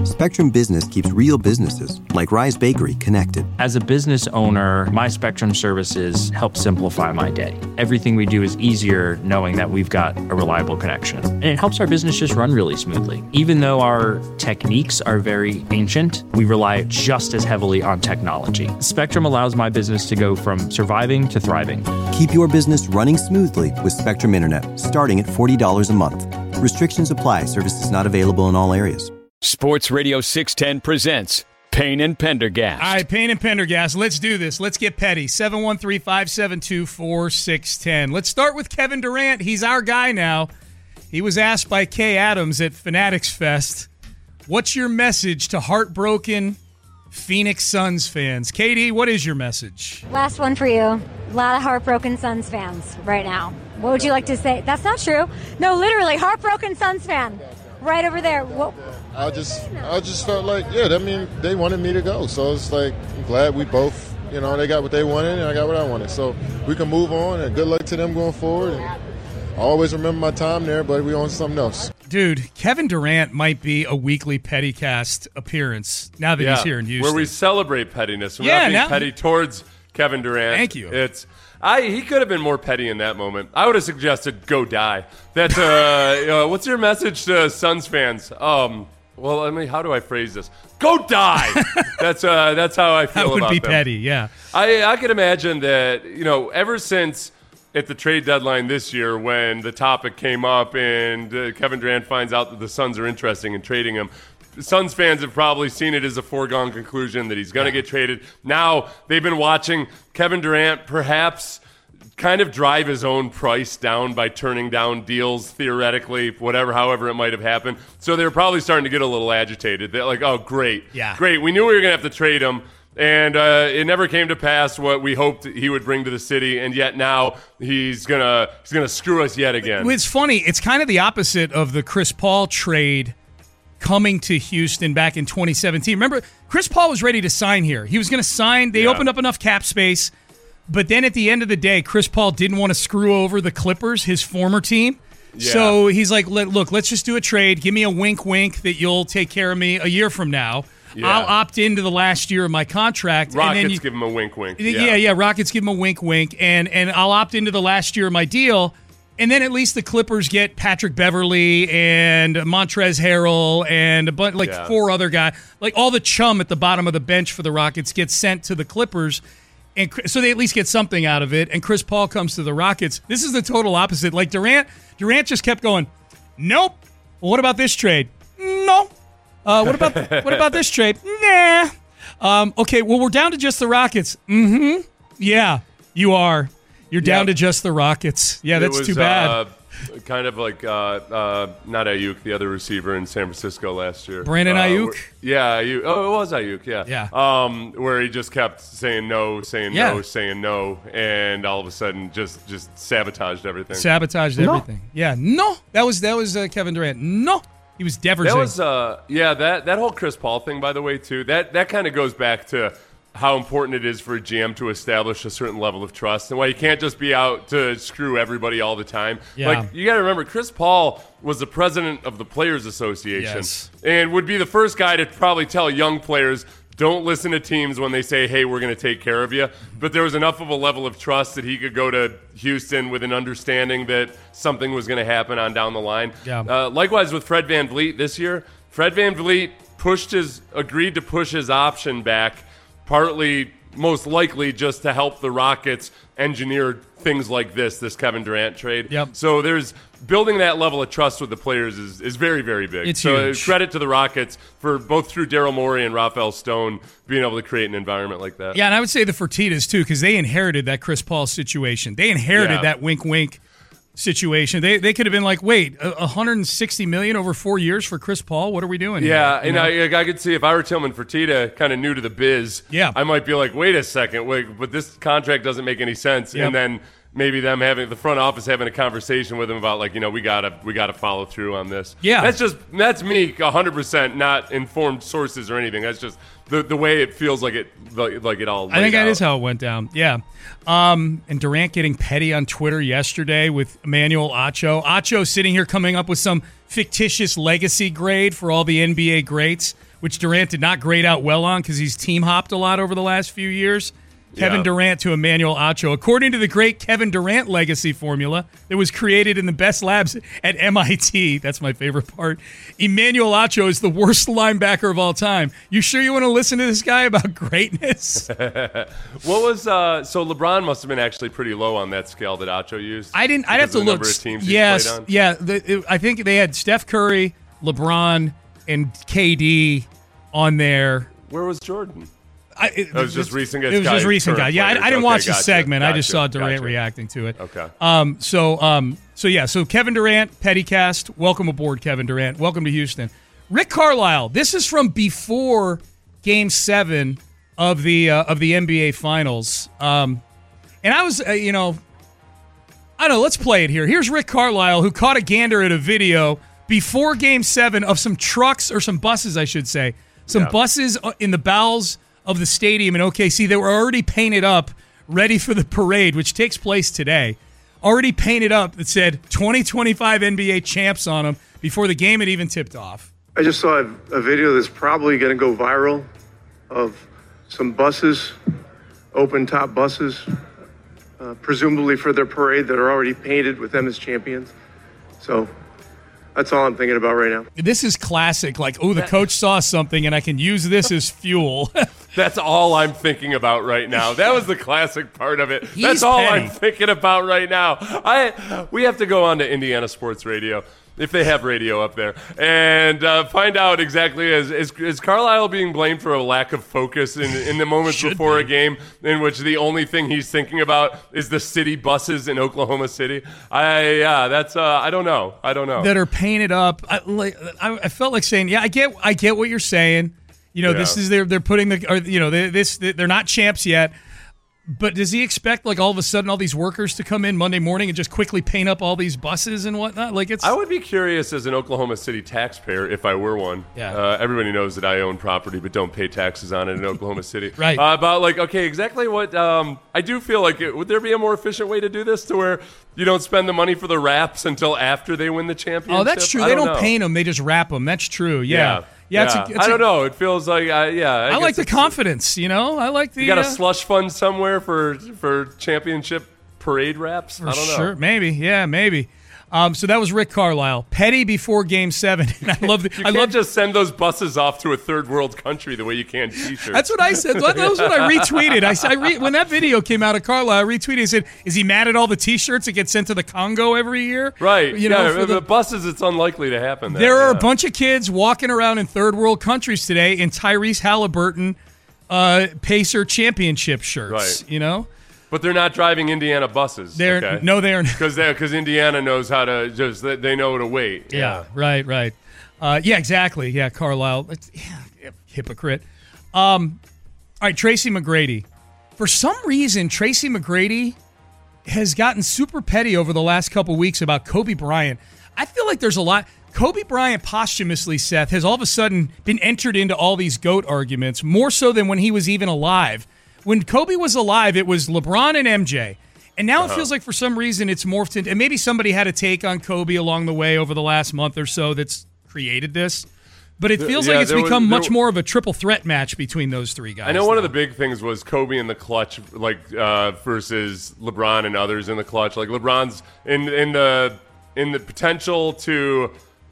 Spectrum Business keeps real businesses, like Rise Bakery, connected. As a business owner, my Spectrum services help simplify my day. Everything we do is easier knowing that we've got a reliable connection. And it helps our business just run really smoothly. Even though our techniques are very ancient, we rely just as heavily on technology. Spectrum allows my business to go from surviving to thriving. Keep your business running smoothly with Spectrum Internet, starting at $40 a month. Restrictions apply. Services not available in all areas. Sports Radio 610 presents Payne and Pendergast. All right, Payne and Pendergast, let's do this. Let's get petty. 713-572-4610. Let's start with Kevin Durant. He's our guy now. He was asked by Kay Adams at Fanatics Fest, what's your message to heartbroken Phoenix Suns fans? KD, what is your message? Last one for you. A lot of heartbroken Suns fans right now. What would you like to say? That's not true. No, literally, heartbroken Suns fan. Right over there. Whoa. I just felt like, they wanted me to go. So it's like, I'm glad we both, they got what they wanted and I got what I wanted. So we can move on, and good luck to them going forward. And I always remember my time there, but we on something else. Dude, Kevin Durant might be a weekly Pettycast appearance now that he's here in Houston. Where we celebrate pettiness. We're not being petty towards Kevin Durant. Thank you. He could have been more petty in that moment. I would have suggested go die. That's what's your message to Suns fans? How do I phrase this? Go die. That's how I feel about them. That would be petty, yeah. I could imagine that, ever since at the trade deadline this year when the topic came up and Kevin Durant finds out that the Suns are interested in trading him, Suns fans have probably seen it as a foregone conclusion that he's going to get traded. Now they've been watching Kevin Durant perhaps kind of drive his own price down by turning down deals, theoretically, however it might have happened. So they're probably starting to get a little agitated. They're like, oh, great. We knew we were going to have to trade him. And it never came to pass what we hoped he would bring to the city, and yet now he's gonna screw us yet again. It's funny. It's kind of the opposite of the Chris Paul trade coming to Houston back in 2017. Remember, Chris Paul was ready to sign here. He was going to sign. They opened up enough cap space. But then at the end of the day, Chris Paul didn't want to screw over the Clippers, his former team. Yeah. So he's like, look, let's just do a trade. Give me a wink that you'll take care of me a year from now. Yeah. I'll opt into the last year of my contract. Rockets give him a wink. Yeah, Rockets give him a wink. And I'll opt into the last year of my deal. And then at least the Clippers get Patrick Beverley and Montrezl Harrell and four other guys. Like all the chum at the bottom of the bench for the Rockets gets sent to the Clippers. And so they at least get something out of it. And Chris Paul comes to the Rockets. This is the total opposite. Like Durant just kept going, nope. Well, what about this trade? No. What about this trade? Nah. Okay, well, we're down to just the Rockets. Mm-hmm. Yeah, you are. You're down to just the Rockets. Yeah, that's too bad. Kind of like not Ayuk, the other receiver in San Francisco last year. Brandon Ayuk? Ayuk. Oh, it was Ayuk, yeah. Where he just kept saying no, and all of a sudden just sabotaged everything. Yeah, no. That was Kevin Durant. No. He was devastating. That was that whole Chris Paul thing, by the way, too. That kind of goes back to how important it is for a GM to establish a certain level of trust and why you can't just be out to screw everybody all the time. Yeah. Like, you got to remember, Chris Paul was the president of the Players Association and would be the first guy to probably tell young players, don't listen to teams when they say, hey, we're going to take care of you. But there was enough of a level of trust that he could go to Houston with an understanding that something was going to happen on down the line. Yeah. Likewise with Fred VanVleet this year. Fred VanVleet agreed to push his option back, partly, most likely, just to help the Rockets engineer things like this Kevin Durant trade. Yep. So there's building that level of trust with the players is very, very big. It's huge. Credit to the Rockets for both through Daryl Morey and Rafael Stone being able to create an environment like that. Yeah, and I would say the Fertittas, too, because they inherited that Chris Paul situation. They inherited that wink situation. They could have been like, wait, $160 million over 4 years for Chris Paul? What are we doing? Yeah, and I could see if I were Tillman Fertitta, kind of new to the biz, I might be like, wait a second, but this contract doesn't make any sense. Yep. And then maybe them having the front office having a conversation with him about we gotta follow through on this. Yeah, that's me 100%, not informed sources or anything. That's just the way it feels like it all. I think that is how it went down. Yeah, and Durant getting petty on Twitter yesterday with Emmanuel Acho. Acho sitting here coming up with some fictitious legacy grade for all the NBA greats. which Durant did not grade out well on because he's team hopped a lot over the last few years. Kevin Durant to Emmanuel Acho. According to the great Kevin Durant legacy formula that was created in the best labs at MIT, that's my favorite part, Emmanuel Acho is the worst linebacker of all time. You sure you want to listen to this guy about greatness? What was so LeBron must have been actually pretty low on that scale that Acho used? I'd have to look. Yes, yeah. I think they had Steph Curry, LeBron, and KD on there. Where was Jordan? It was just recent guys. It was just recent guys. Yeah, I didn't watch the segment. Gotcha, I just saw Durant reacting to it. Okay. So Kevin Durant, Pettycast. Welcome aboard, Kevin Durant. Welcome to Houston. Rick Carlisle. This is from before Game 7 of the NBA Finals. And I was, I don't know. Let's play it here. Here's Rick Carlisle, who caught a gander at a video before Game 7 of some trucks, or some buses, I should say, buses in the bowels of the stadium in OKC that were already painted up, ready for the parade, which takes place today. Already painted up that said 2025 NBA champs on them before the game had even tipped off. I just saw a video that's probably going to go viral of some buses, open-top buses, presumably for their parade, that are already painted with them as champions. So that's all I'm thinking about right now. This is classic. Like, the coach saw something, and I can use this as fuel. That's all I'm thinking about right now. That was the classic part of it. That's all I'm thinking about right now. We have to go on to Indiana Sports Radio, if they have radio up there, and find out exactly, is Carlisle being blamed for a lack of focus in the moments before a game in which the only thing he's thinking about is the city buses in Oklahoma City? I don't know. That are painted up. I felt like saying, I get what you're saying. This is they're putting they're not champs yet. But does he expect, like, all of a sudden all these workers to come in Monday morning and just quickly paint up all these buses and whatnot? I would be curious as an Oklahoma City taxpayer, if I were one. Yeah. Everybody knows that I own property but don't pay taxes on it in Oklahoma City. Right. About, exactly what I do feel like. Would there be a more efficient way to do this, to where you don't spend the money for the wraps until after they win the championship? Oh, that's true. They don't paint them. They just wrap them. That's true. Yeah. I don't know. It feels like, I like the confidence, I like the... You got a slush fund somewhere for championship parade wraps? I don't know. Sure, maybe. Yeah, maybe. So that was Rick Carlisle. Petty before Game 7. And I love I love just send those buses off to a third world country the way you can T-shirts. That's what I said. That was what I retweeted. When that video came out of Carlisle, I retweeted. I said, is he mad at all the T-shirts that get sent to the Congo every year? Right. The buses, it's unlikely to happen. There are a bunch of kids walking around in third world countries today in Tyrese Halliburton Pacer championship shirts. Right. But they're not driving Indiana buses. No, they are not. Because Indiana knows how to they know to wait. Yeah. Right. Exactly. Yeah, Carlisle. Hypocrite. All right, Tracy McGrady. For some reason, Tracy McGrady has gotten super petty over the last couple weeks about Kobe Bryant. I feel like there's a lot. Kobe Bryant posthumously, Seth, has all of a sudden been entered into all these GOAT arguments, more so than when he was even alive. When Kobe was alive, it was LeBron and MJ. And now it feels like for some reason it's morphed into, and maybe somebody had a take on Kobe along the way over the last month or so that's created this. But it feels like it's become much more of a triple threat match between those three guys. I know one of the big things was Kobe in the clutch, versus LeBron and others in the clutch. Like LeBron's in the potential to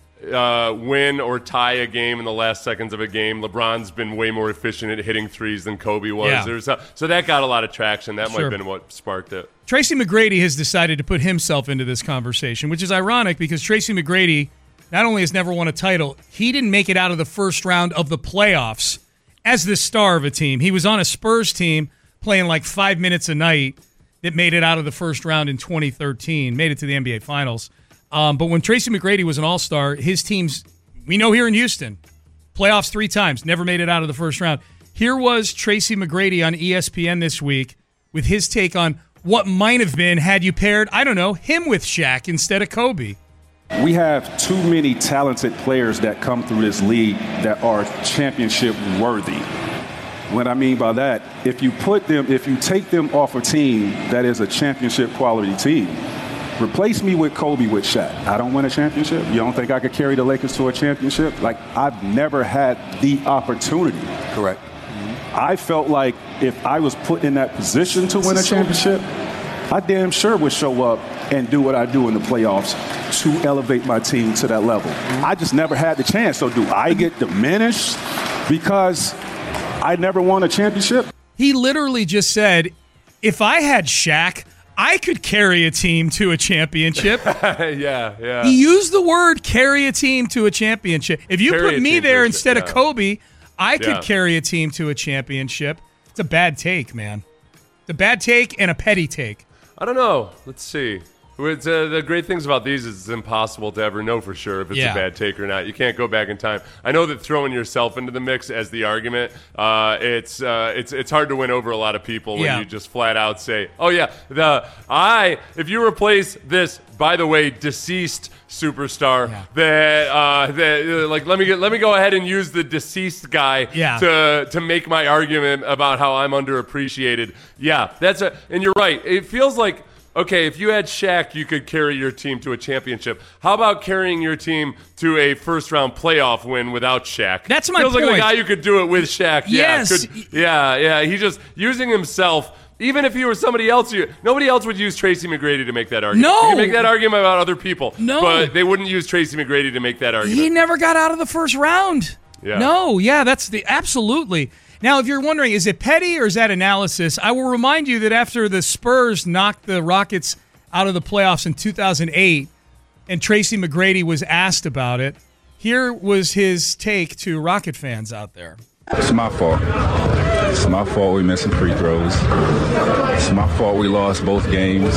win or tie a game in the last seconds of a game. LeBron's been way more efficient at hitting threes than Kobe was. Yeah. So that got a lot of traction. That might have been what sparked it. Tracy McGrady has decided to put himself into this conversation, which is ironic because Tracy McGrady not only has never won a title, he didn't make it out of the first round of the playoffs as the star of a team. He was on a Spurs team playing like 5 minutes a night that made it out of the first round in 2013, made it to the NBA Finals. But when Tracy McGrady was an all-star, his teams, we know here in Houston, playoffs 3 times, never made it out of the first round. Here was Tracy McGrady on ESPN this week with his take on what might have been had you paired, him with Shaq instead of Kobe. We have too many talented players that come through this league that are championship worthy. What I mean by that, if you take them off a team that is a championship quality team, Replace me with Kobe with Shaq. I don't win a championship. You don't think I could carry the Lakers to a championship? Like, I've never had the opportunity. Correct. I felt like if I was put in that position to win a championship, I damn sure would show up and do what I do in the playoffs to elevate my team to that level. I just never had the chance. So do I get diminished because I never won a championship? He literally just said, if I had Shaq, I could carry a team to a championship. Yeah. He used the word carry a team to a championship. If you put me there instead of Kobe, I could carry a team to a championship. It's a bad take, man. It's a bad take and a petty take. I don't know. Let's see. The great things about these is it's impossible to ever know for sure if it's a bad take or not. You can't go back in time. I know that throwing yourself into the mix as the argument, it's hard to win over a lot of people when you just flat out say, "Oh yeah, if you replace this, by the way, deceased superstar, let me go ahead and use the deceased guy to make my argument about how I'm underappreciated." Yeah, and you're right. It feels like, okay, if you had Shaq, you could carry your team to a championship. How about carrying your team to a first-round playoff win without Shaq? That's my point. Feels like a guy who could do it with Shaq. Yes. Yeah. He's just using himself. Even if he were somebody else, nobody else would use Tracy McGrady to make that argument. No. You can make that argument about other people. No. But they wouldn't use Tracy McGrady to make that argument. He never got out of the first round. Yeah. No, that's absolutely. Now, if you're wondering, is it petty or is that analysis? I will remind you that after the Spurs knocked the Rockets out of the playoffs in 2008 and Tracy McGrady was asked about it, here was his take to Rocket fans out there. It's my fault. It's my fault we missing free throws. It's my fault we lost both games.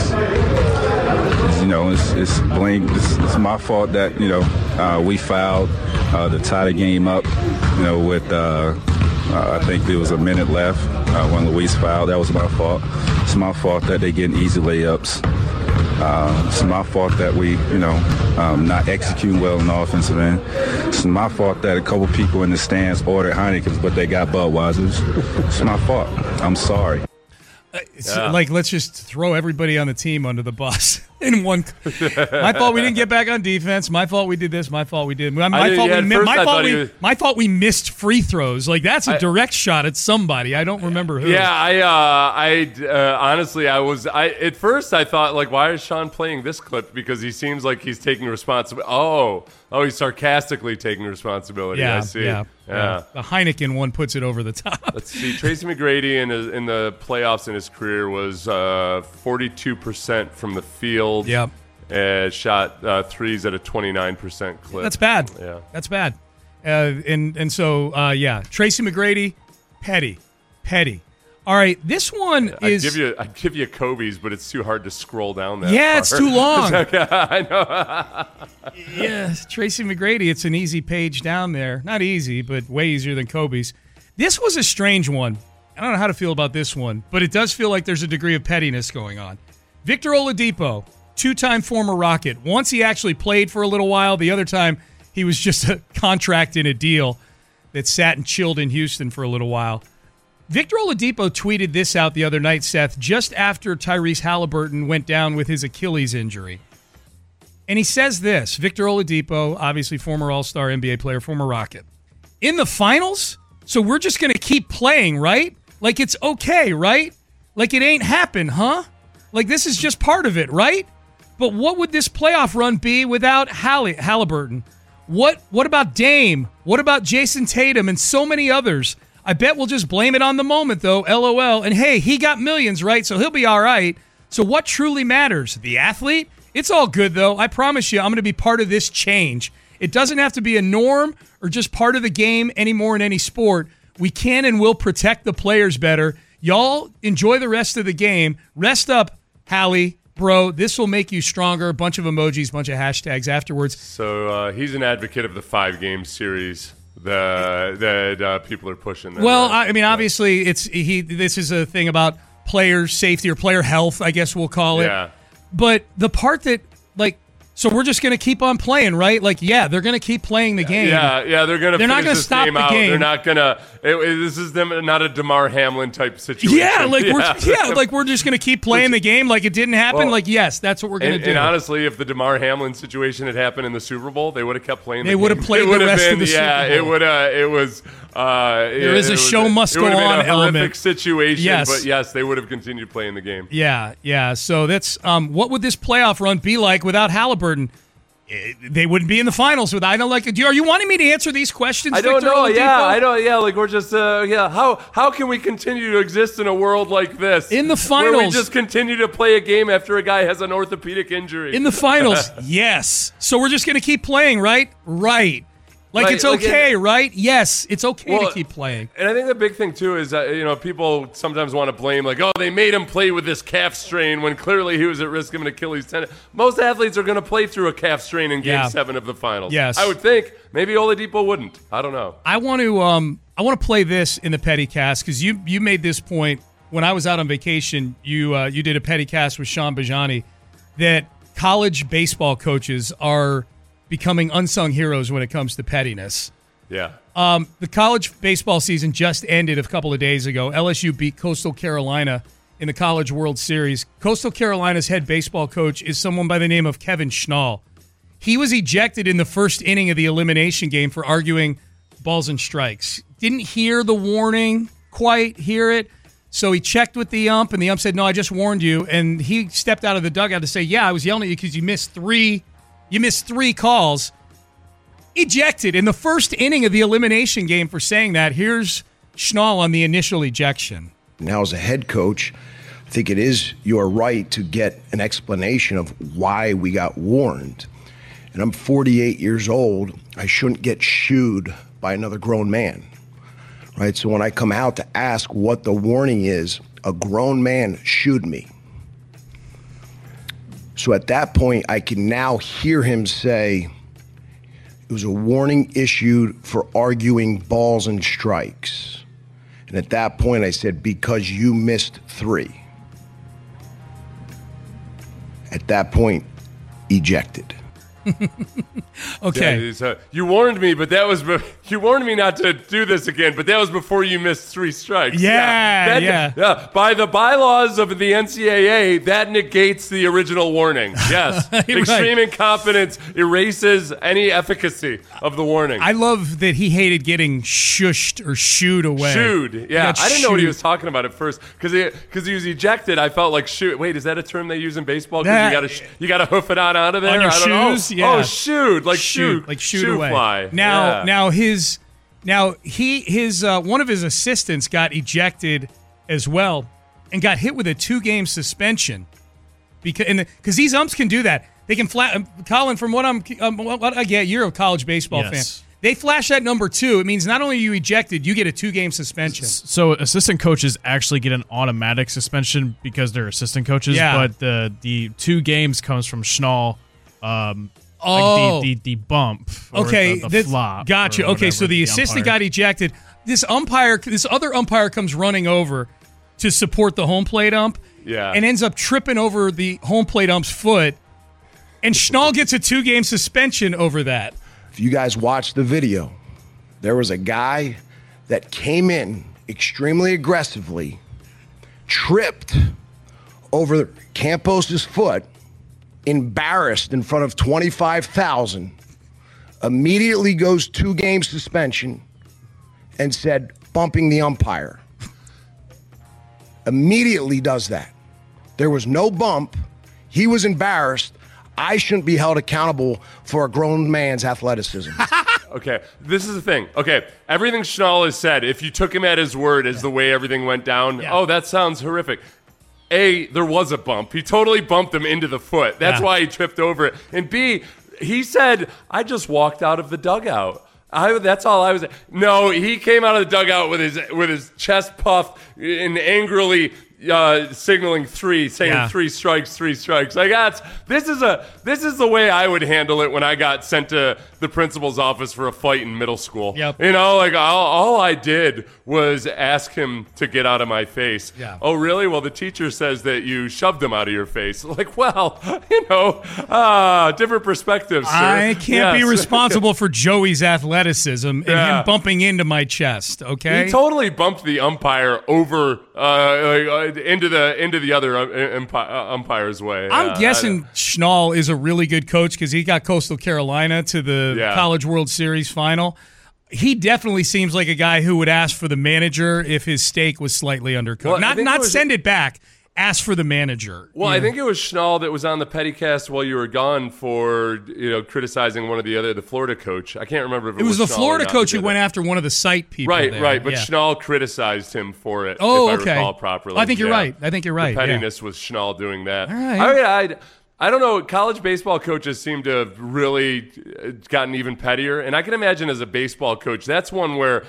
It's blame. It's my fault that we fouled to tie the game up. With I think there was a minute left when Luis fouled. That was my fault. It's my fault that they getting easy layups. It's my fault that we, not executing well in the offensive end. It's my fault that a couple people in the stands ordered Heineken's, but they got Budweisers. It's my fault. I'm sorry. Let's just throw everybody on the team under the bus in one. My fault we didn't get back on defense. My fault we did this. My fault we did. My fault we missed free throws. Like, that's a direct shot at somebody. I don't remember who. Yeah, I honestly, at first I thought, like, why is Sean playing this clip? Because he seems like he's taking responsibility. Oh, he's sarcastically taking responsibility. I see. Yeah. The Heineken one puts it over the top. Let's see. Tracy McGrady in the playoffs in his career was 42% from the field. Yep. Shot threes at a 29% clip. That's bad. Yeah. That's bad. So Tracy McGrady, petty. All right, this one is. I'd give you Kobe's, but it's too hard to scroll down that. Yeah, far. It's too long. I know. Yeah, Tracy McGrady. It's an easy page down there. Not easy, but way easier than Kobe's. This was a strange one. I don't know how to feel about this one, but it does feel like there's a degree of pettiness going on. Victor Oladipo, two-time former Rocket. Once he actually played for a little while. The other time he was just a contract in a deal that sat and chilled in Houston for a little while. Victor Oladipo tweeted this out the other night, Seth, just after Tyrese Halliburton went down with his Achilles injury. And he says this, Victor Oladipo, obviously former All-Star NBA player, former Rocket. In the finals? So we're just going to keep playing, right? Like it's okay, right? Like it ain't happened, huh? Like this is just part of it, right? But what would this playoff run be without Halliburton? What about Dame? What about Jason Tatum and so many others? I bet we'll just blame it on the moment, though, LOL. And hey, he got millions, right? So he'll be all right. So what truly matters? The athlete? It's all good, though. I promise you, I'm going to be part of this change. It doesn't have to be a norm or just part of the game anymore in any sport. We can and will protect the players better. Y'all enjoy the rest of the game. Rest up, Hallie, bro. This will make you stronger. A bunch of emojis, bunch of hashtags afterwards. So he's an advocate of the 5-game series that people are pushing. Well, I mean, obviously, this is a thing about player safety or player health, I guess we'll call it. Yeah. But the part that, So we're just going to keep on playing, right? Like, yeah, they're going to keep playing the game. Yeah, they're going to. They're not going to stop game the out. game. They're not going to. This is them, not a DeMar Hamlin type situation. Yeah, we're just going to keep playing the game like it didn't happen. Well, yes, that's what we're going to do. And honestly, if the DeMar Hamlin situation had happened in the Super Bowl, they would have kept playing. They would have played the rest of the Super Bowl. Yeah, it would. It was. There is a show must go on element. Horrific situation, yes. But yes, they would have continued playing the game. Yeah. So that's what would this playoff run be like without Halliburton? They wouldn't be in the finals with. I don't like. Are you wanting me to answer these questions? I don't Victor know. Oladipo? Yeah, I don't. Yeah, like we're just. How can we continue to exist in a world like this? In the finals, where we just continue to play a game after a guy has an orthopedic injury. In the finals, yes. So we're just going to keep playing, right? Right. Like it's okay, right? Yes, it's okay to keep playing. And I think the big thing, too, is that, people sometimes want to blame, like, oh, they made him play with this calf strain when clearly he was at risk of an Achilles tendon. Most athletes are going to play through a calf strain in Game 7 of the finals. Yes. I would think. Maybe Oladipo wouldn't. I don't know. I want to play this in the Petty Cast because you made this point when I was out on vacation. You did a Petty Cast with Sean Bajani that college baseball coaches are becoming unsung heroes when it comes to pettiness. Yeah. The college baseball season just ended a couple of days ago. LSU beat Coastal Carolina in the College World Series. Coastal Carolina's head baseball coach is someone by the name of Kevin Schnall. He was ejected in the first inning of the elimination game for arguing balls and strikes. Didn't hear the warning, quite hear it. So he checked with the ump, and the ump said, "No, I just warned you." And he stepped out of the dugout to say, "Yeah, I was yelling at you because you missed three calls." Ejected in the first inning of the elimination game for saying that. Here's Schnall on the initial ejection. Now, as a head coach, I think it is your right to get an explanation of why we got warned. And I'm 48 years old. I shouldn't get shooed by another grown man, right? So when I come out to ask what the warning is, a grown man shooed me. So at that point, I can now hear him say, it was a warning issued for arguing balls and strikes. And at that point, I said, because you missed 3. At that point, ejected. Okay. You warned me, but you warned me not to do this again, but that was before you missed 3 strikes. Yeah. By the bylaws of the NCAA, that negates the original warning. Yes. Extreme incompetence erases any efficacy of the warning. I love that he hated getting shushed or shooed away. Shooed. Yeah. I didn't know what he was talking about at first because he was ejected. I felt like shoot. Wait, is that a term they use in baseball? Because you got to hoof it on out of there. On your I don't know. shoes. Yeah. Oh, shoot! Like shoot away. Fly. Now his one of his assistants got ejected as well and got hit with a 2-game suspension because these umps can do that. They can Colin, from what I get, you're a college baseball fan. They flash that number 2. It means not only are you ejected, you get a 2-game suspension. So assistant coaches actually get an automatic suspension because they're assistant coaches. Yeah. But the 2 games comes from Schnall. Like the bump. Or the flop. Gotcha. Okay, so the assistant got ejected. This other umpire comes running over to support the home plate ump. Yeah. And ends up tripping over the home plate ump's foot. And Schnall gets a 2-game suspension over that. If you guys watch the video, there was a guy that came in extremely aggressively, tripped over Campos' foot, embarrassed in front of 25,000, immediately goes 2-game suspension and said, bumping the umpire. Immediately does that. There was no bump. He was embarrassed. I shouldn't be held accountable for a grown man's athleticism. Okay, this is the thing. Okay, everything Schnall has said, if you took him at his word as the way everything went down, that sounds horrific. A, there was a bump. He totally bumped him into the foot. That's why he tripped over it. And B, he said, I just walked out of the dugout. That's all I was. No, he came out of the dugout with his chest puffed and angrily signaling saying 3 strikes. Like this is the way I would handle it when I got sent to the principal's office for a fight in middle school. Yep. Like all I did was ask him to get out of my face. Yeah. Oh, really? Well, the teacher says that you shoved him out of your face. Like, well, different perspectives, sir. I can't be responsible for Joey's athleticism and him bumping into my chest, okay? He totally bumped the umpire over into the other umpire's way. I'm guessing Schnall is a really good coach because he got Coastal Carolina to the College World Series final. He definitely seems like a guy who would ask for the manager if his steak was slightly undercooked. Well, not send it back. Ask for the manager. Well, I think it was Schnall that was on the Pettycast while you were gone for criticizing one of the Florida coach. I can't remember if it was the Schnall Florida coach who went went after one of the site people. Right. there. But Schnall criticized him for it. Oh, if okay. I recall properly. I think you're right. The pettiness was Schnall doing that. All right. I don't know. College baseball coaches seem to have really gotten even pettier, and I can imagine as a baseball coach, that's one where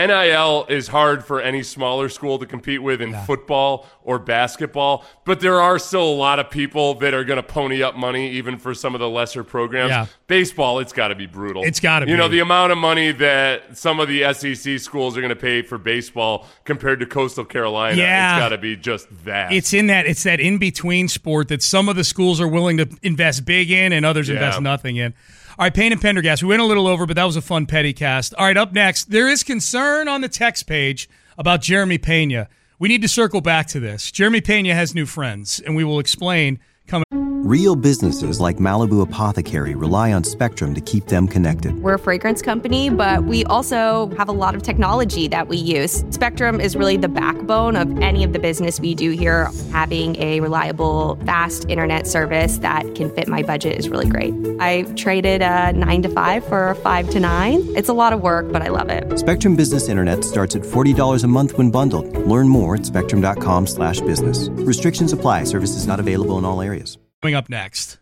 NIL is hard for any smaller school to compete with in football or basketball, but there are still a lot of people that are going to pony up money even for some of the lesser programs. Yeah. Baseball, it's got to be brutal. It's got to be. The amount of money that some of the SEC schools are going to pay for baseball compared to Coastal Carolina, it's got to be just vast. It's that in-between sport that some of the schools are willing to invest big in and others invest nothing in. All right, Payne and Pendergast. We went a little over, but that was a fun Pettycast. All right, up next, there is concern on the text page about Jeremy Pena. We need to circle back to this. Jeremy Pena has new friends, and we will explain coming. Real businesses like Malibu Apothecary rely on Spectrum to keep them connected. We're a fragrance company, but we also have a lot of technology that we use. Spectrum is really the backbone of any of the business we do here. Having a reliable, fast internet service that can fit my budget is really great. I traded a 9 to 5 for a 5 to 9. It's a lot of work, but I love it. Spectrum Business Internet starts at $40 a month when bundled. Learn more at spectrum.com/business. Restrictions apply. Services not available in all areas. Coming up next.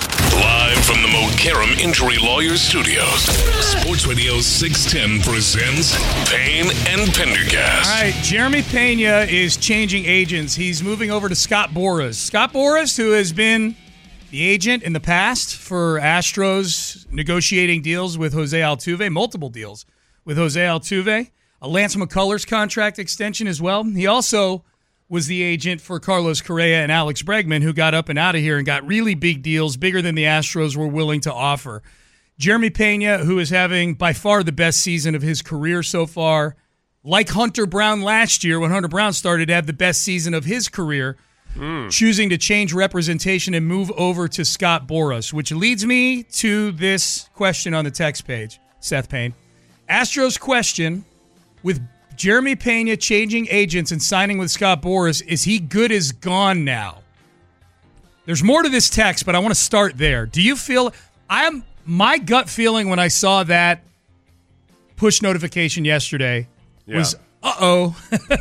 Live from the Mokaram Injury Lawyers Studios, Sports Radio 610 presents Payne and Pendergast. All right, Jeremy Pena is changing agents. He's moving over to Scott Boras. Scott Boras, who has been the agent in the past for Astros, negotiating deals with Jose Altuve, multiple deals with Jose Altuve, a Lance McCullers contract extension as well. He also was the agent for Carlos Correa and Alex Bregman, who got up and out of here and got really big deals, bigger than the Astros were willing to offer. Jeremy Pena, who is having by far the best season of his career so far, like Hunter Brown last year when Hunter Brown started to have the best season of his career, choosing to change representation and move over to Scott Boras, which leads me to this question on the text page, Seth Payne. Astros question, with Jeremy Pena changing agents and signing with Scott Boras, is he good as gone now? There's more to this text, but I want to start there. Do you feel my gut feeling when I saw that push notification yesterday was uh-oh.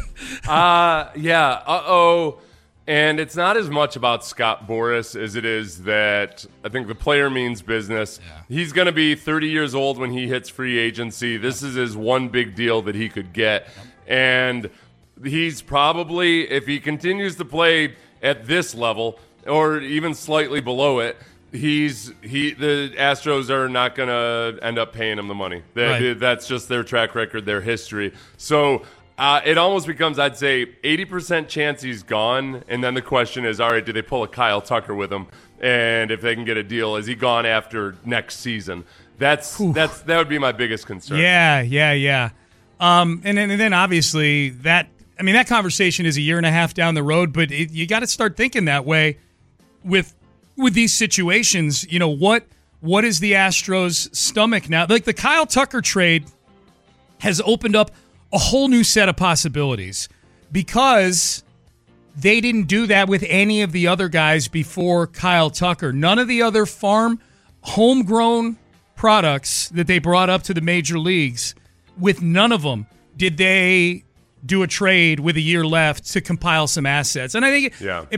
And it's not as much about Scott Boras as it is that I think the player means business. Yeah. He's going to be 30 years old when he hits free agency. This is his one big deal that he could get. And he's probably, if he continues to play at this level or even slightly below it, the Astros are not going to end up paying him the money. That's just their track record, their history. So it almost becomes, I'd say, 80% chance he's gone, and then the question is, all right, do they pull a Kyle Tucker with him? And if they can get a deal, is he gone after next season? That would be my biggest concern. Yeah. And then obviously that conversation is a year and a half down the road, but you got to start thinking that way with these situations. You know, what is the Astros' stomach now? Like the Kyle Tucker trade has opened up a whole new set of possibilities because they didn't do that with any of the other guys before Kyle Tucker. None of the other homegrown products that they brought up to the major leagues, with none of them did they do a trade with a year left to compile some assets. And I think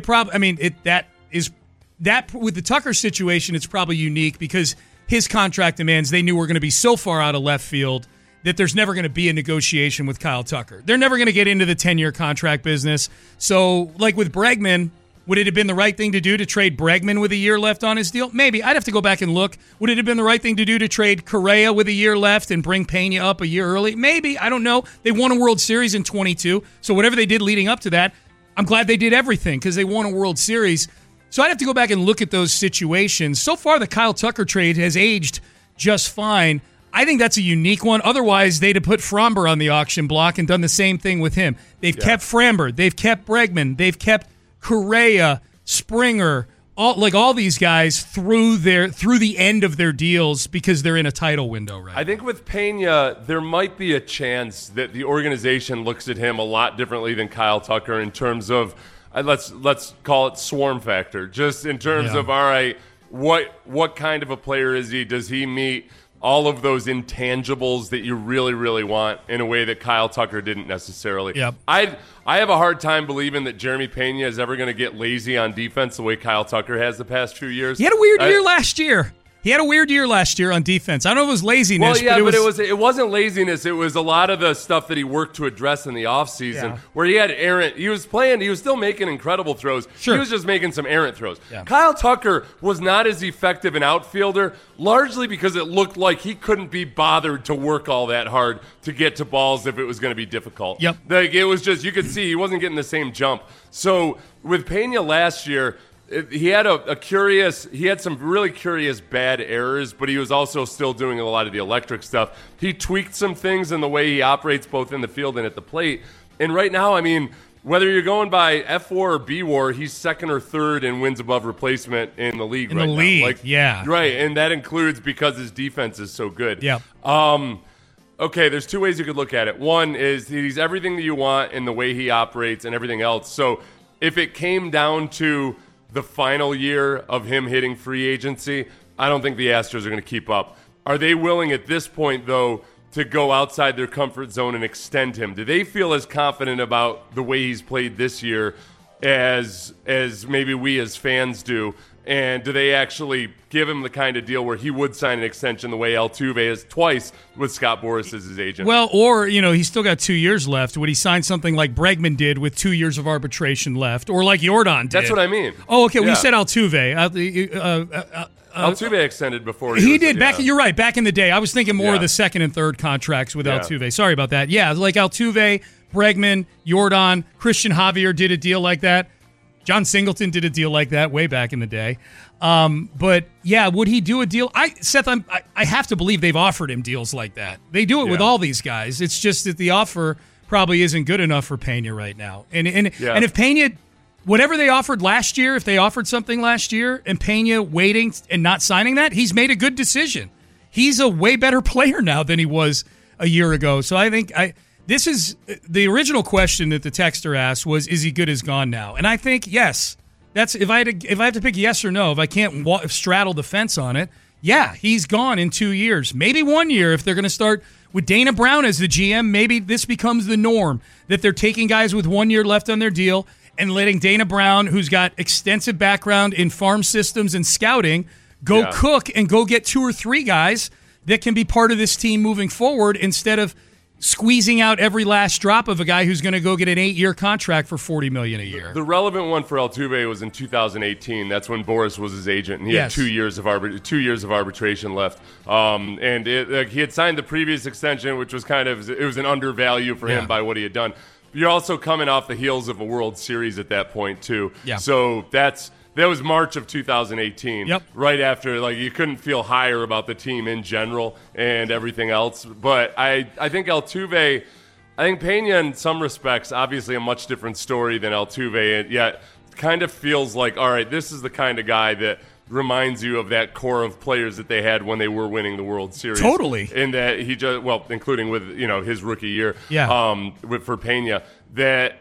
that with the Tucker situation, it's probably unique because his contract demands they knew were going to be so far out of left field that there's never going to be a negotiation with Kyle Tucker. They're never going to get into the 10-year contract business. So, like with Bregman, would it have been the right thing to do to trade Bregman with a year left on his deal? Maybe. I'd have to go back and look. Would it have been the right thing to do to trade Correa with a year left and bring Pena up a year early? Maybe. I don't know. They won a World Series in 22, so whatever they did leading up to that, I'm glad they did everything because they won a World Series. So I'd have to go back and look at those situations. So far, the Kyle Tucker trade has aged just fine. I think that's a unique one. Otherwise, they'd have put Framber on the auction block and done the same thing with him. They've kept Framber. They've kept Bregman. They've kept Correa, Springer, all these guys through the end of their deals because they're in a title window right I think with Pena, there might be a chance that the organization looks at him a lot differently than Kyle Tucker in terms of, let's call it swarm factor, just in terms of, all right, what kind of a player is he? Does he meet all of those intangibles that you really, really want in a way that Kyle Tucker didn't necessarily. Yep. I have a hard time believing that Jeremy Pena is ever going to get lazy on defense the way Kyle Tucker has the past few years. He had a weird year last year. He had a weird year last year on defense. I don't know if it was laziness. Well, yeah, but it wasn't laziness. It was a lot of the stuff that he worked to address in the offseason where he had errant. He was still making incredible throws. Sure. He was just making some errant throws. Yeah. Kyle Tucker was not as effective an outfielder, largely because it looked like he couldn't be bothered to work all that hard to get to balls if it was going to be difficult. Yep. It was just, you could see he wasn't getting the same jump. So with Pena last year, he had he had some really curious bad errors, but he was also still doing a lot of the electric stuff. He tweaked some things in the way he operates both in the field and at the plate. And right now, I mean, whether you're going by F WAR or B WAR, he's second or third in wins above replacement in the league right now. Yeah. Right, and that includes because his defense is so good. Yeah. Okay, there's two ways you could look at it. One is he's everything that you want in the way he operates and everything else. So if it came down to the final year of him hitting free agency, I don't think the Astros are going to keep up. Are they willing at this point, though, to go outside their comfort zone and extend him? Do they feel as confident about the way he's played this year as maybe we as fans do? And do they actually give him the kind of deal where he would sign an extension the way Altuve has twice with Scott Boras as his agent? Well, or, he's still got 2 years left. Would he sign something like Bregman did with 2 years of arbitration left? Or like Yordan did? That's what I mean. Oh, okay. Yeah. We said Altuve. Altuve extended before. He did. You're right. Back in the day. I was thinking more of the second and third contracts with Altuve. Sorry about that. Yeah, like Altuve, Bregman, Yordan, Christian Javier did a deal like that. John Singleton did a deal like that way back in the day. But, yeah, would he do a deal? Seth, I have to believe they've offered him deals like that. They do it with all these guys. It's just that the offer probably isn't good enough for Pena right now. And if Pena, whatever they offered last year, if they offered something last year and Pena waiting and not signing that, he's made a good decision. He's a way better player now than he was a year ago. So I think this is the original question that the texter asked was, is he good as gone now? And I think, yes. That's if I have to pick yes or no, if I can't straddle the fence on it, yeah, he's gone in 2 years. Maybe 1 year if they're going to start with Dana Brown as the GM, maybe this becomes the norm, that they're taking guys with 1 year left on their deal and letting Dana Brown, who's got extensive background in farm systems and scouting, go cook and go get 2 or 3 guys that can be part of this team moving forward instead of squeezing out every last drop of a guy who's going to go get an 8-year contract for $40 million a year. The relevant one for Altuve was in 2018. That's when Boras was his agent, and he had 2 years of arbitration left. And he had signed the previous extension, which was it was an undervalue for him by what he had done. You're also coming off the heels of a World Series at that point too. Yeah. So that was March of 2018. Yep. Right after, you couldn't feel higher about the team in general and everything else. But I think Altuve, I think Pena in some respects, obviously a much different story than Altuve, and yet kind of feels like, all right, this is the kind of guy that reminds you of that core of players that they had when they were winning the World Series. Totally. In that he just, including with, his rookie year. Yeah. For Pena, that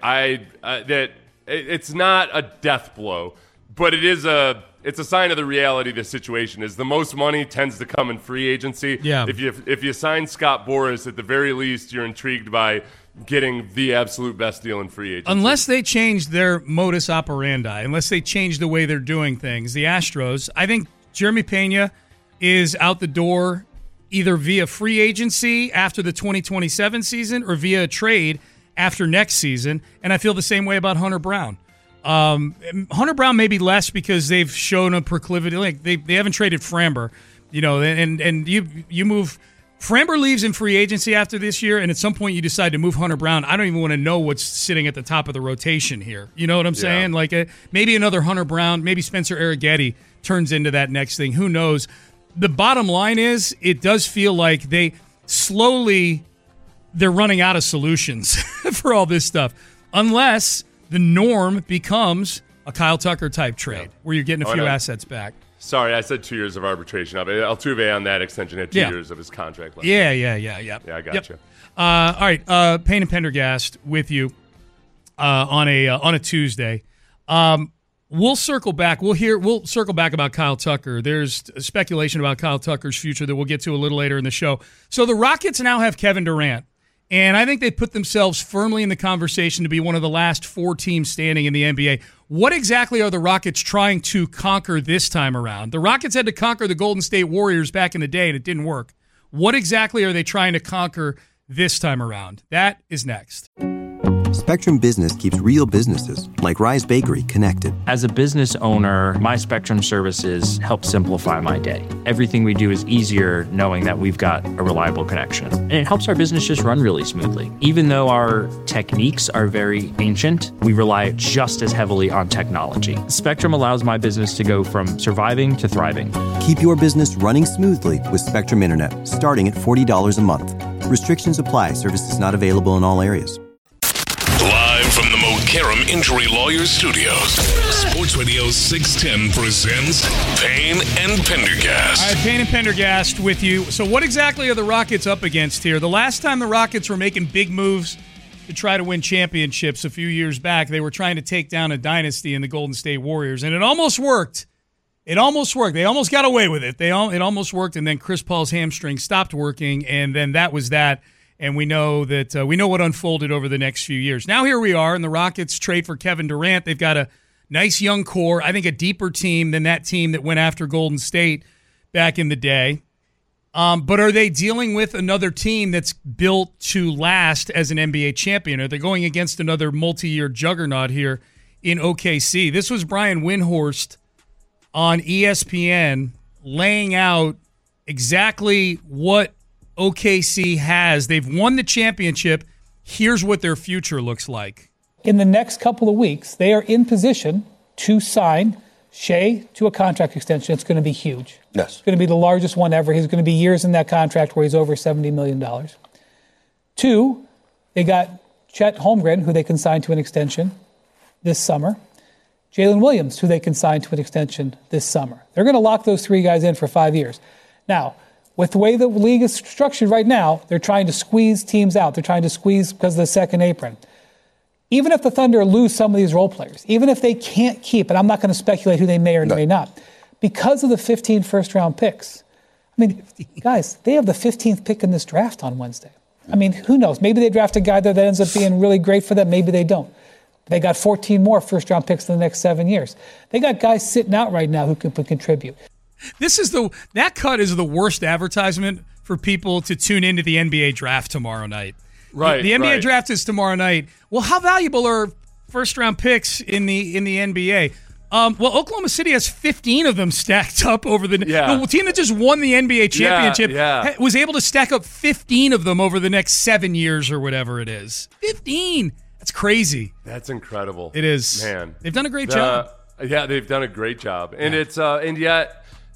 it's not a death blow. But it's a sign of the reality of the situation. Is the most money tends to come in free agency. Yeah. If you sign Scott Boras, at the very least, you're intrigued by getting the absolute best deal in free agency. Unless they change their modus operandi, unless they change the way they're doing things, the Astros, I think Jeremy Pena is out the door either via free agency after the 2027 season or via a trade after next season. And I feel the same way about Hunter Brown. Hunter Brown maybe less because they've shown a proclivity. Like they haven't traded Framber, and you move. Framber leaves in free agency after this year, and at some point you decide to move Hunter Brown. I don't even want to know what's sitting at the top of the rotation here. You know what I'm saying? Like maybe another Hunter Brown, maybe Spencer Arrighetti turns into that next thing. Who knows? The bottom line is it does feel like they're running out of solutions for all this stuff. Unless the norm becomes a Kyle Tucker type trade where you're getting a few assets back. Sorry, I said 2 years of arbitration. Altuve on that extension had 2 years of his contract left. Yeah. Yeah, I got you. All right, Payne and Pendergast with you on a Tuesday. We'll circle back. We'll circle back about Kyle Tucker. There's speculation about Kyle Tucker's future that we'll get to a little later in the show. So the Rockets now have Kevin Durant, and I think they put themselves firmly in the conversation to be one of the last 4 teams standing in the NBA. What exactly are the Rockets trying to conquer this time around? The Rockets had to conquer the Golden State Warriors back in the day, and it didn't work. What exactly are they trying to conquer this time around? That is next. Spectrum Business keeps real businesses, like Rise Bakery, connected. As a business owner, my Spectrum services help simplify my day. Everything we do is easier knowing that we've got a reliable connection. And it helps our business just run really smoothly. Even though our techniques are very ancient, we rely just as heavily on technology. Spectrum allows my business to go from surviving to thriving. Keep your business running smoothly with Spectrum Internet, starting at $40 a month. Restrictions apply. Services not available in all areas. Live from the Mo Karam Injury Lawyers Studios, Sports Radio 610 presents Payne and Pendergast. All right, Payne and Pendergast with you. So what exactly are the Rockets up against here? The last time the Rockets were making big moves to try to win championships a few years back, they were trying to take down a dynasty in the Golden State Warriors, and it almost worked. It almost worked. They almost got away with it. It almost worked, and then Chris Paul's hamstring stopped working, and then that was that. And we know that we know what unfolded over the next few years. Now here we are, and the Rockets trade for Kevin Durant. They've got a nice young core. I think a deeper team than that team that went after Golden State back in the day. But are they dealing with another team that's built to last as an NBA champion? Are they going against another multi-year juggernaut here in OKC? This was Brian Windhorst on ESPN laying out exactly what OKC has. They've won the championship. Here's what their future looks like. In the next couple of weeks, they are in position to sign Shea to a contract extension. It's going to be huge. Yes. It's going to be the largest one ever. He's going to be years in that contract where he's over $70 million. 2, they got Chet Holmgren, who they can sign to an extension this summer. Jalen Williams, who they can sign to an extension this summer. They're going to lock those 3 guys in for 5 years. Now, with the way the league is structured right now, they're trying to squeeze teams out. They're trying to squeeze because of the second apron. Even if the Thunder lose some of these role players, even if they can't keep, and I'm not going to speculate who they may or may not, because of the 15 first-round picks. I mean, guys, they have the 15th pick in this draft on Wednesday. I mean, who knows? Maybe they draft a guy that ends up being really great for them. Maybe they don't. They got 14 more first-round picks in the next 7 years. They got guys sitting out right now who can contribute. That cut is the worst advertisement for people to tune into the NBA draft tomorrow night. Right. The NBA draft is tomorrow night. Well, how valuable are first round picks in the NBA? Well, Oklahoma City has 15 of them stacked up over the team that just won the NBA championship was able to stack up 15 of them over the next 7 years or whatever it is. 15. That's crazy. That's incredible. It is. Man. They've done a great job. Yeah, they've done a great job. And it's and yet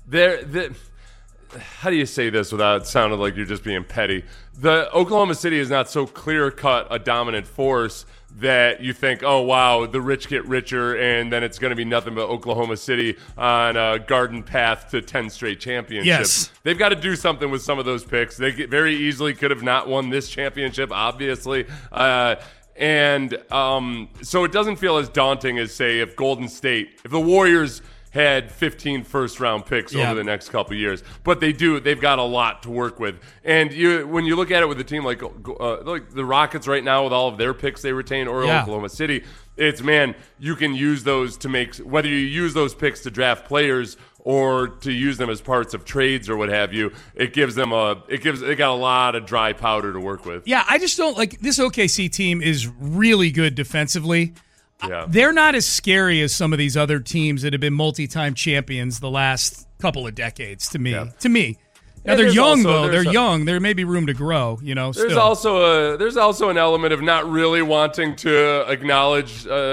how do you say this without sounding like you're just being petty? The Oklahoma City is not so clear-cut a dominant force that you think, oh, wow, the rich get richer, and then it's going to be nothing but Oklahoma City on a garden path to 10 straight championships. Yes. They've got to do something with some of those picks. They very easily could have not won this championship, obviously. So it doesn't feel as daunting as, say, if the Warriors had 15 first-round picks over the next couple of years. But they've got a lot to work with. And when you look at it with a team like the Rockets right now with all of their picks they retain, or Oklahoma City, it's, man, you can use those to make, whether you use those picks to draft players or to use them as parts of trades or what have you, they got a lot of dry powder to work with. Yeah, I just don't like this OKC team is really good defensively. Yeah. They're not as scary as some of these other teams that have been multi-time champions the last couple of decades to me. Yeah. To me. Now, they're young, though. They're young. There may be room to grow, There's still. also an element of not really wanting to acknowledge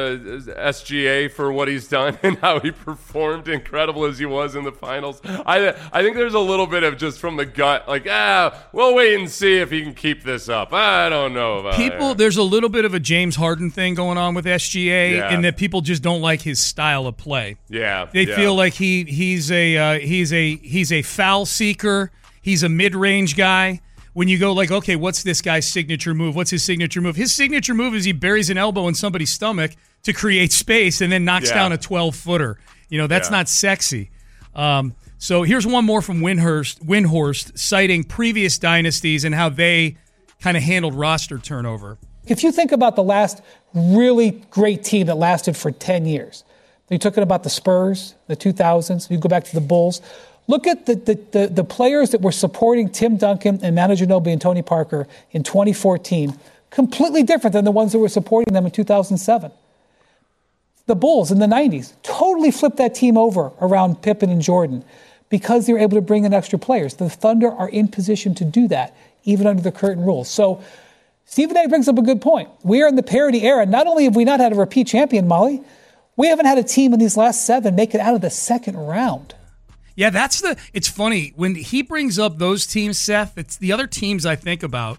SGA for what he's done and how he performed, incredible as he was in the finals. I think there's a little bit of just from the gut, like, we'll wait and see if he can keep this up. I don't know about it. There's a little bit of a James Harden thing going on with SGA, in that people just don't like his style of play. Yeah, they feel like he's a foul seeker. He's a mid-range guy. When you go like, okay, what's this guy's signature move? What's his signature move? His signature move is he buries an elbow in somebody's stomach to create space and then knocks down a 12-footer. That's not sexy. So here's one more from Windhorst, citing previous dynasties and how they kind of handled roster turnover. If you think about the last really great team that lasted for 10 years, you're talking about the Spurs, the 2000s, you go back to the Bulls. Look at the players that were supporting Tim Duncan and Manu Ginobili and Tony Parker in 2014. Completely different than the ones that were supporting them in 2007. The Bulls in the 90s totally flipped that team over around Pippen and Jordan because they were able to bring in extra players. The Thunder are in position to do that, even under the current rules. So Stephen A. brings up a good point. We are in the parity era. Not only have we not had a repeat champion, Molly, we haven't had a team in these last 7 make it out of the second round. Yeah, it's funny. When he brings up those teams, Seth, it's the other teams I think about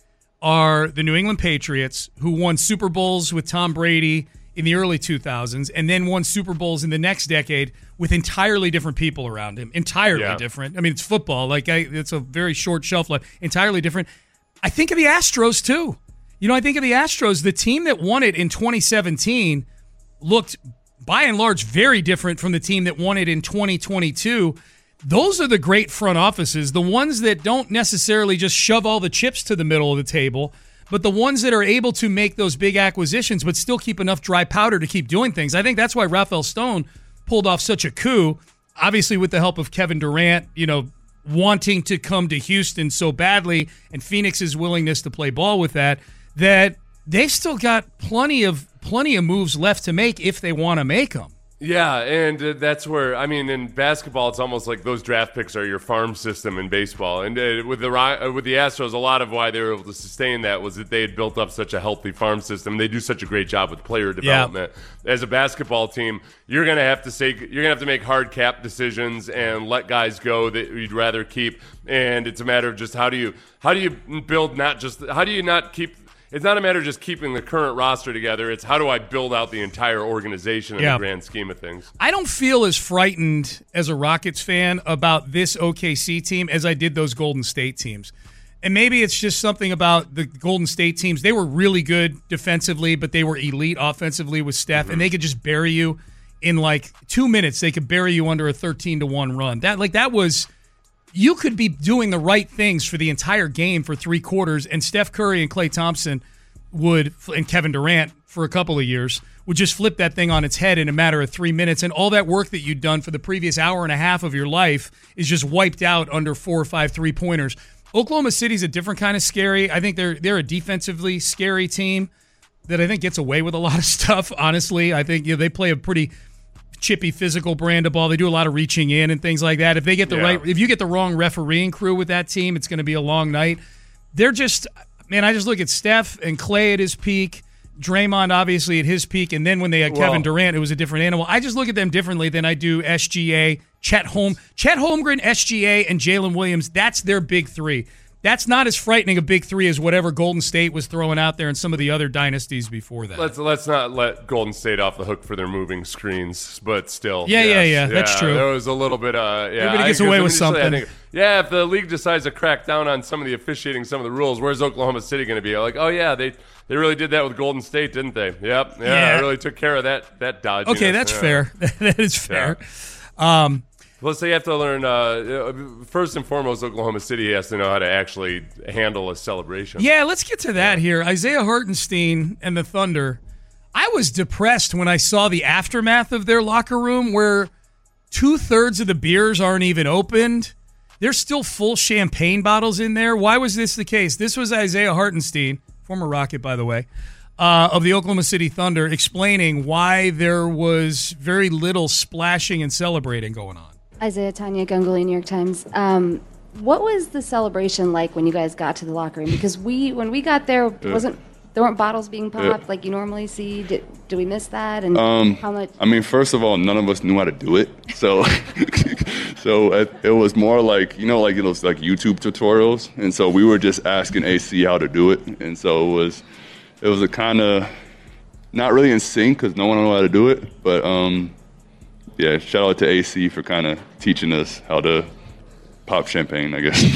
are the New England Patriots, who won Super Bowls with Tom Brady in the early 2000s and then won Super Bowls in the next decade with entirely different people around him. Entirely different. I mean, it's football. It's a very short shelf life. Entirely different. I think of the Astros, too. I think of the Astros. The team that won it in 2017 looked by and large, very different from the team that won it in 2022. Those are the great front offices, the ones that don't necessarily just shove all the chips to the middle of the table, but the ones that are able to make those big acquisitions but still keep enough dry powder to keep doing things. I think that's why Rafael Stone pulled off such a coup, obviously with the help of Kevin Durant, wanting to come to Houston so badly and Phoenix's willingness to play ball with that they've still got plenty of moves left to make if they want to make them. Yeah, and that's where, in basketball, it's almost like those draft picks are your farm system in baseball. And with the Astros, a lot of why they were able to sustain that was that they had built up such a healthy farm system. They do such a great job with player development. Yeah. As a basketball team, you're going to have to make hard cap decisions and let guys go that you'd rather keep. And it's a matter of just how do you build it's not a matter of just keeping the current roster together. It's how do I build out the entire organization in the grand scheme of things. I don't feel as frightened as a Rockets fan about this OKC team as I did those Golden State teams. And maybe it's just something about the Golden State teams. They were really good defensively, but they were elite offensively with Steph, and they could just bury you in 2 minutes. They could bury you under a 13-1 run. That was... You could be doing the right things for the entire game for 3 quarters, and Steph Curry and Klay Thompson and Kevin Durant for a couple of years would just flip that thing on its head in a matter of 3 minutes, and all that work that you'd done for the previous hour and a half of your life is just wiped out under 4 or 5 3-pointers. Oklahoma City's a different kind of scary. I think they're a defensively scary team that I think gets away with a lot of stuff, honestly. I think they play a pretty chippy physical brand of ball. They do a lot of reaching in and things like that. If they get if you get the wrong refereeing crew with that team, it's going to be a long night. I just look at Steph and Klay at his peak, Draymond obviously at his peak, and then when they had Kevin Durant, it was a different animal. I just look at them differently than I do SGA, Chet Holmgren, SGA, and Jalen Williams. That's their big three. That's not as frightening a big three as whatever Golden State was throwing out there and some of the other dynasties before that. Let's not let Golden State off the hook for their moving screens, but still. Yeah, that's true. There was a little bit everybody gets away with something. If the league decides to crack down on some of the officiating, some of the rules, where's Oklahoma City going to be? They really did that with Golden State, didn't they? Yep. Yeah. Really took care of that dodge. Okay, that's fair. That is fair. Yeah. Plus, they have to learn, first and foremost, Oklahoma City has to know how to actually handle a celebration. Yeah, let's get to that here. Isaiah Hartenstein and the Thunder. I was depressed when I saw the aftermath of their locker room where 2/3 of the beers aren't even opened. There's still full champagne bottles in there. Why was this the case? This was Isaiah Hartenstein, former Rocket, by the way, of the Oklahoma City Thunder, explaining why there was very little splashing and celebrating going on. Isaiah, Tanya Gunguli, New York Times. What was the celebration like when you guys got to the locker room? Because when we got there, there weren't bottles being popped like you normally see. Did we miss that? And how much? I mean, first of all, none of us knew how to do it, so it was more like like those like YouTube tutorials, and so we were just asking AC how to do it, and so it was a kind of not really in sync because no one knew how to do it, but yeah, shout out to AC for kind of teaching us how to pop champagne, I guess.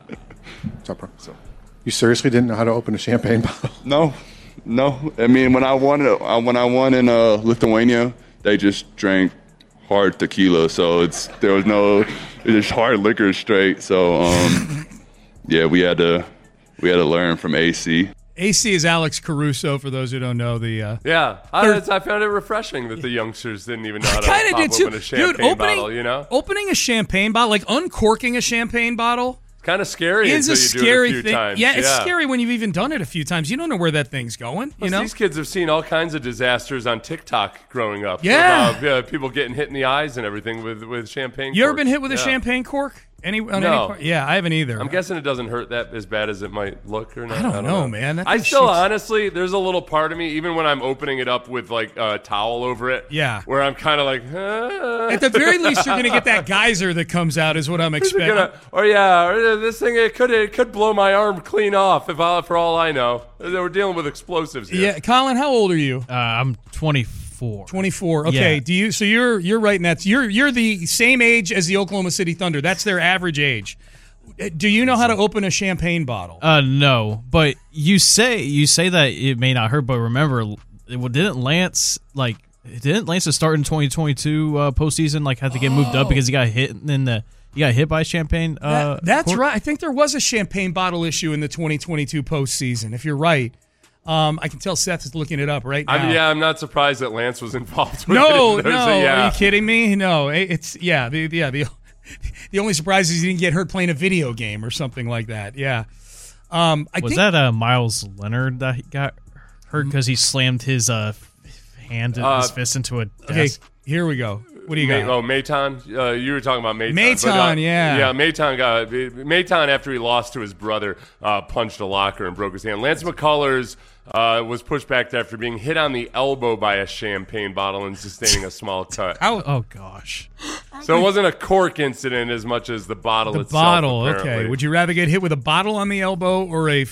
So, you seriously didn't know how to open a champagne bottle? No. I mean, when I won in Lithuania, they just drank hard tequila, so there was just hard liquor straight. So yeah, we had to learn from AC. AC is Alex Caruso, for those who don't know. I found it refreshing that the youngsters didn't even know how to pop open a champagne bottle, you know? Opening a champagne bottle, like uncorking a champagne bottle, it's kind of scary is until a you scary do it a few thing. times. Yeah, it's scary when you've even done it a few times. You don't know where that thing's going. Plus, these kids have seen all kinds of disasters on TikTok growing up. Yeah. About, people getting hit in the eyes and everything with champagne. You ever been corks. hit with a champagne cork? Any part? Yeah, I haven't either. I'm guessing it doesn't hurt that as bad as it might look or not. I don't know, man. I still, honestly, there's a little part of me, even when I'm opening it up with like a towel over it, where I'm kind of like, At the very least, you're going to get that geyser that comes out is what I'm expecting. Or this thing, it could blow my arm clean off for all I know. We're dealing with explosives here. Yeah, Colin, how old are you? I'm 24. 24. Okay. Yeah. So you're right in that. You're the same age as the Oklahoma City Thunder. That's their average age. Do you know how to open a champagne bottle? No, but you say that it may not hurt, but remember, didn't Lance to start in 2022 postseason have to get moved up because he got hit he got hit by champagne? That's cork? right. I think there was a champagne bottle issue in the 2022 postseason. If you're right. I can tell Seth is looking it up right now. I'm not surprised that Lance was involved with No, it. Are you kidding me? No, the only surprise is he didn't get hurt playing a video game or something like that. Yeah. Was that Miles Leonard that he got hurt because he slammed his his fist into a desk? Okay, here we go. What do you got? Maton. You were talking about Maton. Maton, yeah. Yeah, Maton after he lost to his brother, punched a locker and broke his hand. Lance McCullers was pushed back after being hit on the elbow by a champagne bottle and sustaining a small cut. Oh gosh. So it wasn't a cork incident as much as the bottle itself. Bottle, apparently. Okay. Would you rather get hit with a bottle on the elbow or a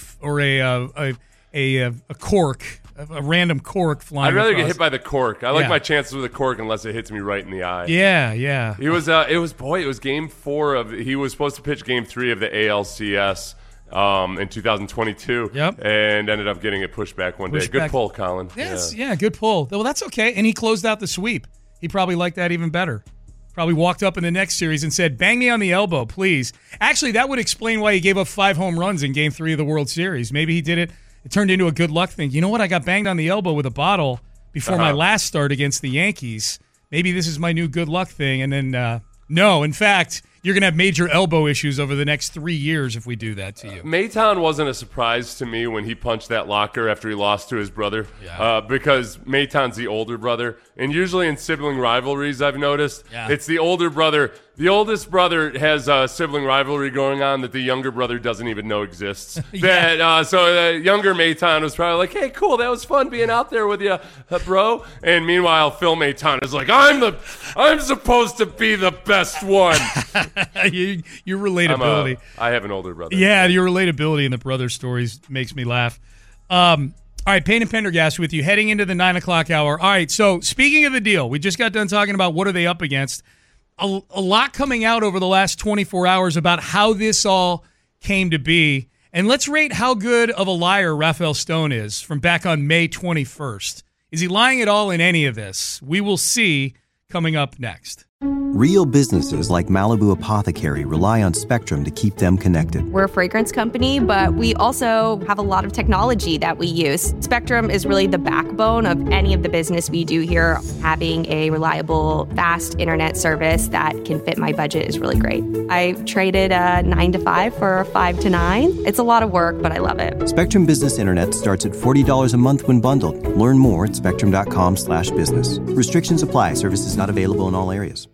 cork? A random cork flying. I'd rather across. get hit by the cork. I like my chances with a cork unless it hits me right in the eye. Yeah. It was game 4 of. He was supposed to pitch game 3 of the ALCS in 2022. Yep. And ended up getting it pushed back one day. Good pull, Colin. Yes, yeah, good pull. Well, that's okay. And he closed out the sweep. He probably liked that even better. Probably walked up in the next series and said, "Bang me on the elbow, please." Actually, that would explain why he gave up 5 home runs in game 3 of the World Series. Maybe he did it. It turned into a good luck thing. You know what? I got banged on the elbow with a bottle before my last start against the Yankees. Maybe this is my new good luck thing. And then, no, in fact, you're going to have major elbow issues over the next 3 years if we do that to you. Maton wasn't a surprise to me when he punched that locker after he lost to his brother because Maton's the older brother. And usually in sibling rivalries, I've noticed, it's the older brother. The oldest brother has a sibling rivalry going on that the younger brother doesn't even know exists. So the younger Maton was probably like, "Hey, cool, that was fun being out there with you, bro." And meanwhile, Phil Maton is like, I'm supposed to be the best one." Your relatability. I have an older brother. Yeah, your relatability in the brother stories makes me laugh. All right, Payne and Pendergast with you heading into the 9 o'clock hour. All right, so speaking of the deal, we just got done talking about what are they up against. A lot coming out over the last 24 hours about how this all came to be. And let's rate how good of a liar Rafael Stone is from back on May 21st. Is he lying at all in any of this? We will see coming up next. Real businesses like Malibu Apothecary rely on Spectrum to keep them connected. We're a fragrance company, but we also have a lot of technology that we use. Spectrum is really the backbone of any of the business we do here. Having a reliable, fast internet service that can fit my budget is really great. I traded a 9 to 5 for a 5 to 9. It's a lot of work, but I love it. Spectrum Business Internet starts at $40 a month when bundled. Learn more at spectrum.com/business. Restrictions apply. Services not available in all areas.